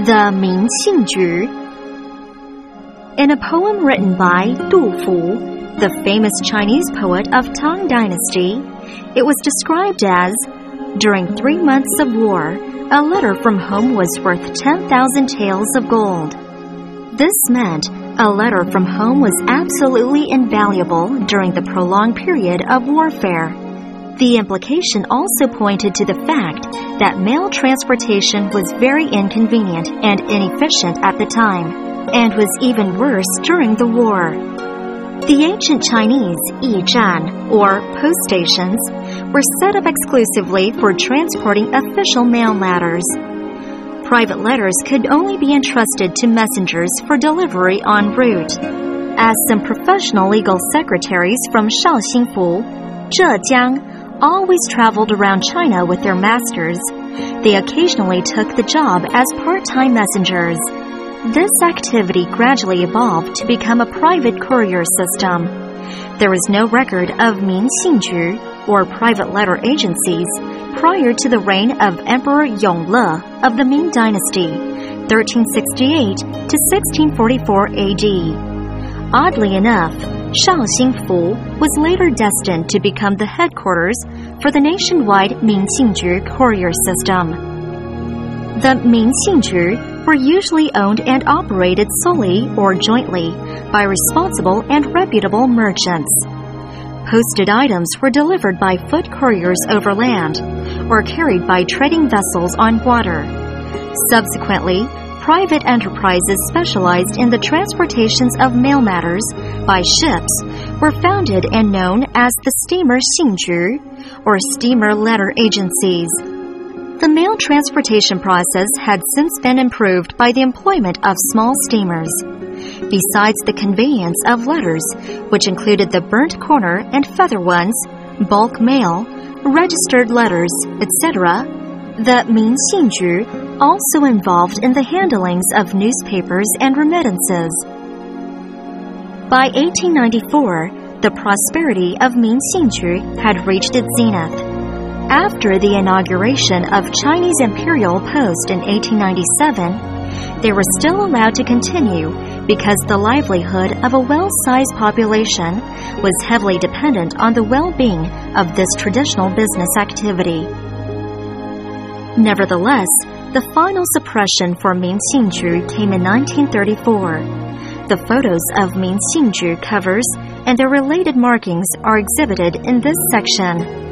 The Mingxingju. In a poem written by Du Fu, the famous Chinese poet of Tang Dynasty, it was described as, during 3 months of war, a letter from home was worth 10,000 taels of gold. This meant a letter from home was absolutely invaluable during the prolonged period of warfare. The implication also pointed to the fact that mail transportation was very inconvenient and inefficient at the time, and was even worse during the war. The ancient Chinese Yizhan, or post stations, were set up exclusively for transporting official mail matters. Private letters could only be entrusted to messengers for delivery en route. As some professional legal secretaries from Shaoxingfu, Zhejiang, always traveled around China with their masters, they occasionally took the job as part-time messengers. This activity gradually evolved to become a private courier system. There is no record of Mingxingju, or private letter agencies, prior to the reign of Emperor Yongle of the Ming Dynasty, 1368 to 1644 AD. Oddly enough, Shaoxingfu was later destined to become the headquarters for the nationwide Mingxingju courier system. The Mingxingju were usually owned and operated solely or jointly by responsible and reputable merchants. Posted items were delivered by foot couriers over land or carried by trading vessels on water. Subsequently, private enterprises specialized in the transportations of mail matters by ships were founded and known as the steamer Xingju, or steamer letter agencies. The mail transportation process had since been improved by the employment of small steamers. Besides the conveyance of letters, which included the burnt corner and feather ones, bulk mail, registered letters, etc., the Mingxingju also involved in the handlings of newspapers and remittances. By 1894, the prosperity of Mingxingju had reached its zenith. After the inauguration of Chinese Imperial Post in 1897, they were still allowed to continue because the livelihood of a well-sized population was heavily dependent on the well-being of this traditional business activity. Nevertheless, the final suppression for Mingxingju came in 1934. The photos of Mingxingju covers and their related markings are exhibited in this section.